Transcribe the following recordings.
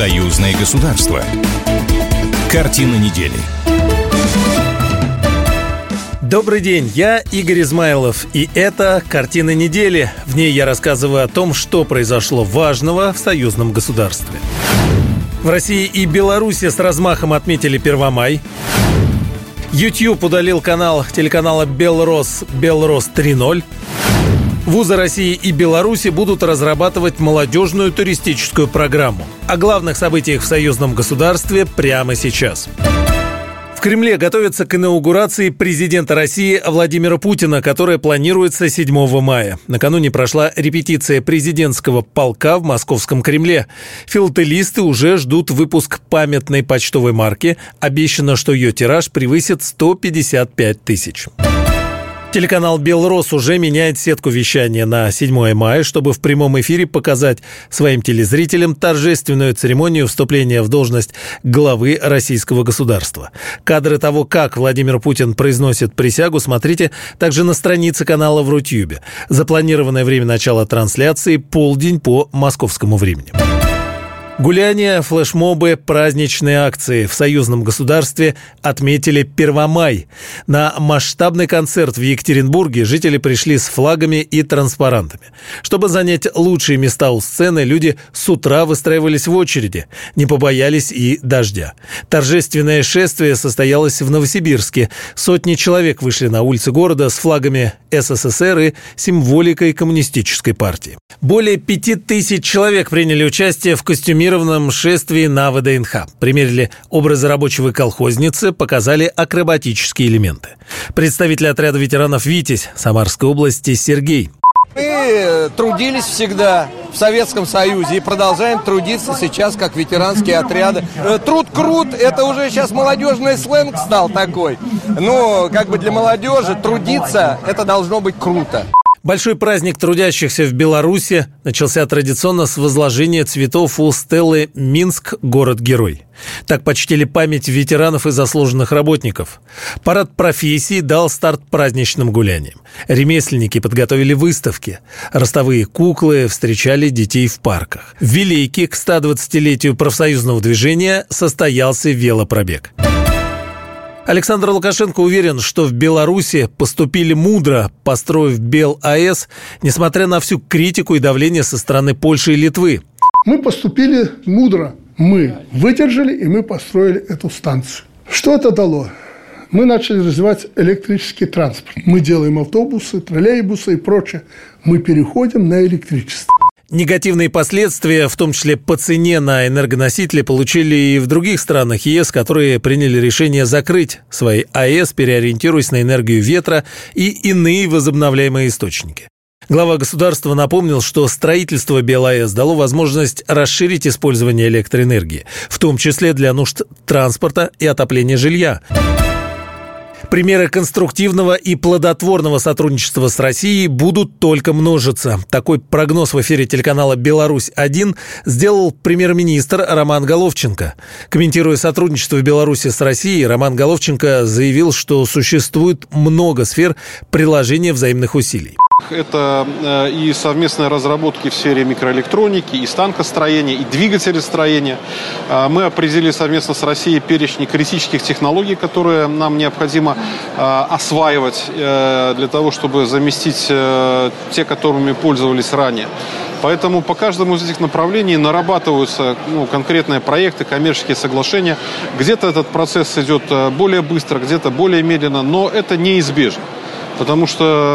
Союзное государство. Картина недели. Добрый день, я Игорь Измайлов, и это «Картина недели». В ней я рассказываю о том, что произошло важного в союзном государстве. В России и Беларуси с размахом отметили Первомай. YouTube удалил канал телеканала «Белрос» 3.0. Вузы России и Беларуси будут разрабатывать молодежную туристическую программу. О главных событиях в союзном государстве прямо сейчас. В Кремле готовятся к инаугурации президента России Владимира Путина, которая планируется 7 мая. Накануне прошла репетиция президентского полка в Московском Кремле. Филателисты уже ждут выпуск памятной почтовой марки. Обещано, что ее тираж превысит 155 тысяч. Телеканал «Белрос» уже меняет сетку вещания на 7 мая, чтобы в прямом эфире показать своим телезрителям торжественную церемонию вступления в должность главы российского государства. Кадры того, как Владимир Путин произносит присягу, смотрите также на странице канала в Рутюбе. Запланированное время начала трансляции – полдень по московскому времени. Гуляния, флешмобы, праздничные акции. В союзном государстве отметили Первомай. На масштабный концерт в Екатеринбурге жители пришли с флагами и транспарантами. Чтобы занять лучшие места у сцены, люди с утра выстраивались в очереди, не побоялись и дождя. Торжественное шествие состоялось в Новосибирске. Сотни человек вышли на улицы города с флагами СССР и символикой коммунистической партии. Более 5000 человек приняли участие в костюмированном шествии на ВДНХ. Примерили образы рабочего колхозницы, показали акробатические элементы. Представитель отряда ветеранов «Витязь» Самарской области Сергей. Мы трудились всегда в Советском Союзе и продолжаем трудиться сейчас как ветеранские отряды. Труд крут, это уже сейчас молодежный сленг стал такой. Но как бы для молодежи трудиться это должно быть круто. Большой праздник трудящихся в Беларуси начался традиционно с возложения цветов у стелы «Минск. Город-герой». Так почтили память ветеранов и заслуженных работников. Парад профессий дал старт праздничным гуляниям. Ремесленники подготовили выставки. Ростовые куклы встречали детей в парках. В Вилейке к 120-летию профсоюзного движения состоялся велопробег. Александр Лукашенко уверен, что в Беларуси поступили мудро, построив БелАЭС, несмотря на всю критику и давление со стороны Польши и Литвы. Мы поступили мудро. Мы выдержали, и мы построили эту станцию. Что это дало? Мы начали развивать электрический транспорт. Мы делаем автобусы, троллейбусы и прочее. Мы переходим на электричество. Негативные последствия, в том числе по цене на энергоносители, получили и в других странах ЕС, которые приняли решение закрыть свои АЭС, переориентируясь на энергию ветра и иные возобновляемые источники. Глава государства напомнил, что строительство БелАЭС дало возможность расширить использование электроэнергии, в том числе для нужд транспорта и отопления жилья. Примеры конструктивного и плодотворного сотрудничества с Россией будут только множиться. Такой прогноз в эфире телеканала «Беларусь-1» сделал премьер-министр Роман Головченко. Комментируя сотрудничество в Беларуси с Россией, Роман Головченко заявил, что существует много сфер приложения взаимных усилий. Это и совместные разработки в сфере микроэлектроники, и станкостроения, и двигателестроения. Мы определили совместно с Россией перечень критических технологий, которые нам необходимо осваивать для того, чтобы заместить те, которыми пользовались ранее. Поэтому по каждому из этих направлений нарабатываются конкретные проекты, коммерческие соглашения. Где-то этот процесс идет более быстро, где-то более медленно, но это неизбежно. Потому что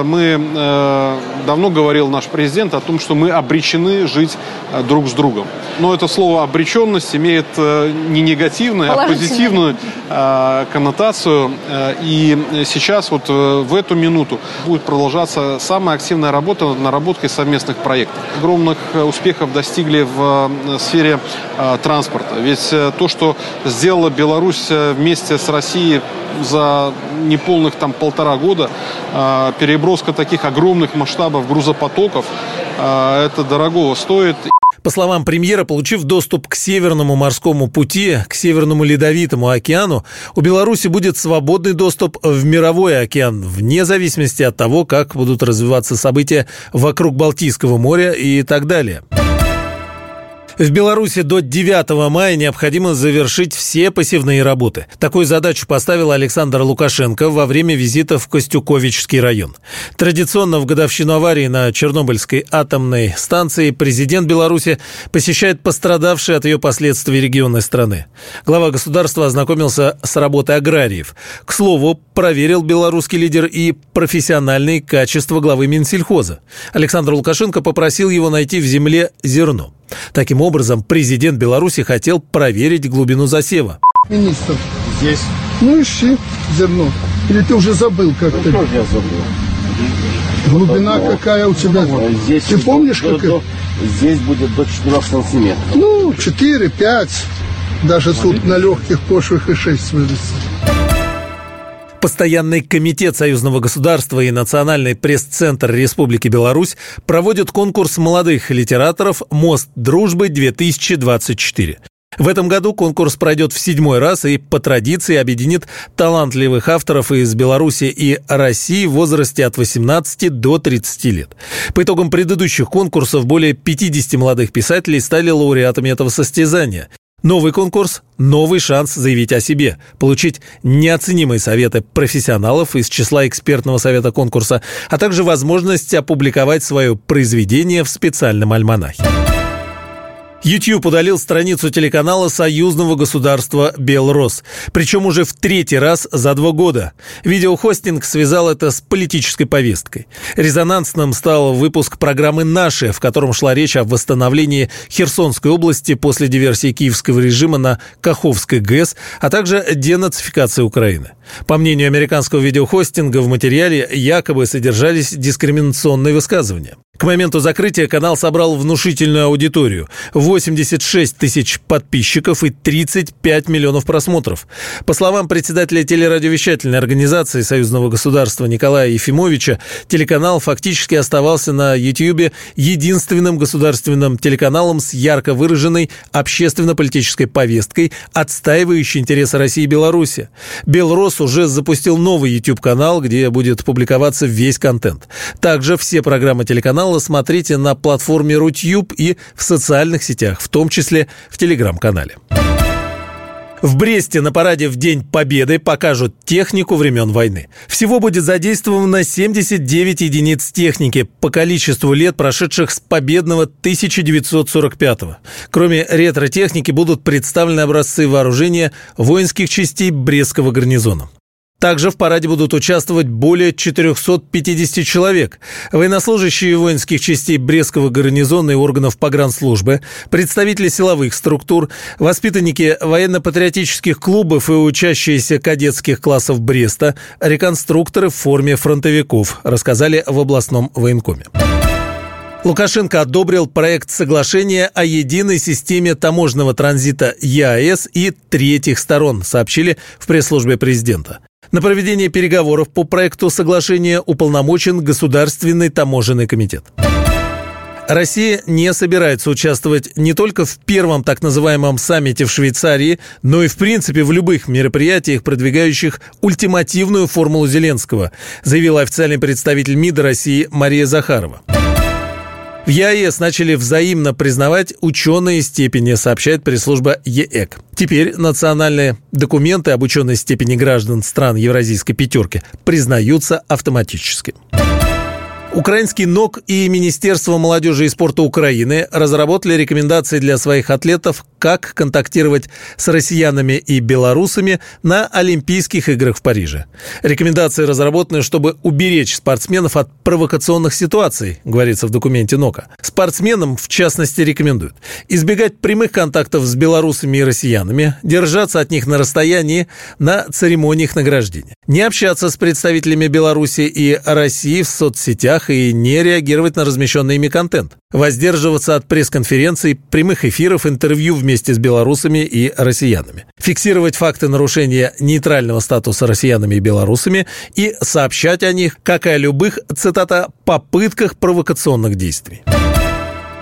давно говорил наш президент о том, что мы обречены жить друг с другом. Но это слово «обреченность» имеет не негативную, а позитивную коннотацию. И сейчас вот в эту минуту будет продолжаться самая активная работа над наработкой совместных проектов. Огромных успехов достигли в сфере транспорта. Ведь то, что сделала Беларусь вместе с Россией за неполных полтора года, переброска таких огромных масштабов грузопотоков, это дорогого стоит. По словам премьера, получив доступ к Северному морскому пути, к Северному ледовитому океану, у Беларуси будет свободный доступ в мировой океан, вне зависимости от того, как будут развиваться события вокруг Балтийского моря и так далее. В Беларуси до 9 мая необходимо завершить все посевные работы. Такую задачу поставил Александр Лукашенко во время визита в Костюковичский район. Традиционно в годовщину аварии на Чернобыльской атомной станции президент Беларуси посещает пострадавшие от ее последствий регионы страны. Глава государства ознакомился с работой аграриев. К слову, проверил белорусский лидер и профессиональные качества главы Минсельхоза. Александр Лукашенко попросил его найти в земле зерно. Таким образом, президент Беларуси хотел проверить глубину засева. Министр. Здесь. Ну ищи зерно. Или ты уже забыл как-то? Что я забыл? Глубина какая у тебя? Здесь ты помнишь, как это? Здесь будет до 4 сантиметров. Ну, 4, 5. Даже тут на легких почвах и 6 вырастет. Постоянный комитет союзного государства и Национальный пресс-центр Республики Беларусь проводят конкурс молодых литераторов «Мост дружбы-2024». В этом году конкурс пройдет в 7-й раз и по традиции объединит талантливых авторов из Беларуси и России в возрасте от 18 до 30 лет. По итогам предыдущих конкурсов более 50 молодых писателей стали лауреатами этого состязания. Новый конкурс – новый шанс заявить о себе, получить неоценимые советы профессионалов из числа экспертного совета конкурса, а также возможность опубликовать свое произведение в специальном альманахе. YouTube удалил страницу телеканала союзного государства «Белрос». Причем уже в 3-й раз за 2 года. Видеохостинг связал это с политической повесткой. Резонансным стал выпуск программы «Наши», в котором шла речь о восстановлении Херсонской области после диверсии киевского режима на Каховской ГЭС, а также денацификации Украины. По мнению американского видеохостинга, в материале якобы содержались дискриминационные высказывания. К моменту закрытия канал собрал внушительную аудиторию – 86 тысяч подписчиков и 35 миллионов просмотров. По словам председателя телерадиовещательной организации союзного государства Николая Ефимовича, телеканал фактически оставался на YouTube единственным государственным телеканалом с ярко выраженной общественно-политической повесткой, отстаивающей интересы России и Беларуси. «Белрос» уже запустил новый YouTube-канал, где будет публиковаться весь контент. Также все программы телеканала смотрите на платформе Рутюб и в социальных сетях, в том числе в Телеграм-канале. В Бресте на параде в День Победы покажут технику времен войны. Всего будет задействовано 79 единиц техники по количеству лет, прошедших с победного 1945-го. Кроме ретро-техники будут представлены образцы вооружения воинских частей Брестского гарнизона. Также в параде будут участвовать более 450 человек. Военнослужащие воинских частей Брестского гарнизона и органов погранслужбы, представители силовых структур, воспитанники военно-патриотических клубов и учащиеся кадетских классов Бреста, реконструкторы в форме фронтовиков, рассказали в областном военкоме. Лукашенко одобрил проект соглашения о единой системе таможенного транзита ЕАЭС и третьих сторон, сообщили в пресс-службе президента. На проведение переговоров по проекту соглашения уполномочен Государственный таможенный комитет. Россия не собирается участвовать не только в первом так называемом саммите в Швейцарии, но и в принципе в любых мероприятиях, продвигающих ультимативную формулу Зеленского, заявила официальный представитель МИДа России Мария Захарова. В ЕАЭС начали взаимно признавать ученые степени, сообщает пресс-служба ЕЭК. Теперь национальные документы об ученой степени граждан стран Евразийской пятерки признаются автоматически. Украинский НОК и Министерство молодежи и спорта Украины разработали рекомендации для своих атлетов, как контактировать с россиянами и белорусами на Олимпийских играх в Париже. Рекомендации разработаны, чтобы уберечь спортсменов от провокационных ситуаций, говорится в документе НОКа. Спортсменам, в частности, рекомендуют избегать прямых контактов с белорусами и россиянами, держаться от них на расстоянии на церемониях награждения, не общаться с представителями Беларуси и России в соцсетях и не реагировать на размещенный ими контент, воздерживаться от пресс-конференций, прямых эфиров, интервью вместе с белорусами и россиянами, фиксировать факты нарушения нейтрального статуса россиянами и белорусами и сообщать о них, как и о любых, цитата, «попытках провокационных действий».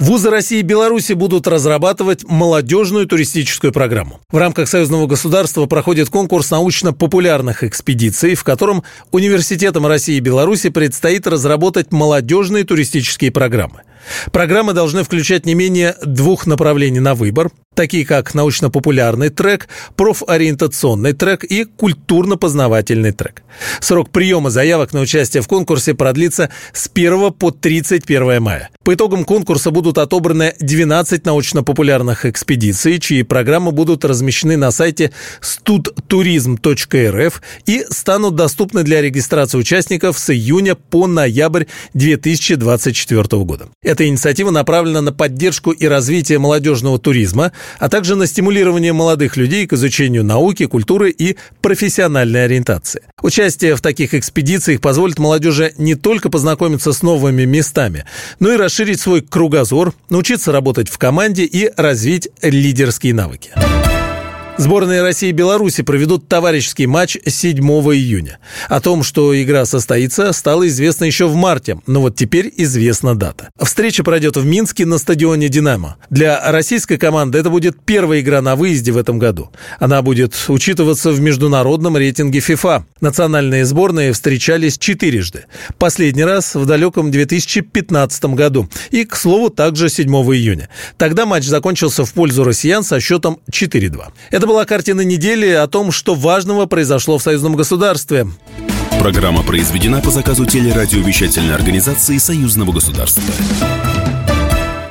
Вузы России и Беларуси будут разрабатывать молодежную туристическую программу. В рамках союзного государства проходит конкурс научно-популярных экспедиций, в котором университетам России и Беларуси предстоит разработать молодежные туристические программы. Программы должны включать не менее 2 направлений на выбор, такие как научно-популярный трек, профориентационный трек и культурно-познавательный трек. Срок приема заявок на участие в конкурсе продлится с 1 по 31 мая. По итогам конкурса будут отобраны 12 научно-популярных экспедиций, чьи программы будут размещены на сайте studturism.rf и станут доступны для регистрации участников с июня по ноябрь 2024 года. Эта инициатива направлена на поддержку и развитие молодежного туризма, а также на стимулирование молодых людей к изучению науки, культуры и профессиональной ориентации. Участие в таких экспедициях позволит молодежи не только познакомиться с новыми местами, но и расширить свой кругозор, научиться работать в команде и развить лидерские навыки. Сборные России и Беларуси проведут товарищеский матч 7 июня. О том, что игра состоится, стало известно еще в марте, но вот теперь известна дата. Встреча пройдет в Минске на стадионе «Динамо». Для российской команды это будет первая игра на выезде в этом году. Она будет учитываться в международном рейтинге FIFA. Национальные сборные встречались 4-жды. Последний раз в далеком 2015 году. И, к слову, также 7 июня. Тогда матч закончился в пользу россиян со счетом 4-2. Это была картина недели о том, что важного произошло в союзном государстве. Программа произведена по заказу телерадиовещательной организации союзного государства.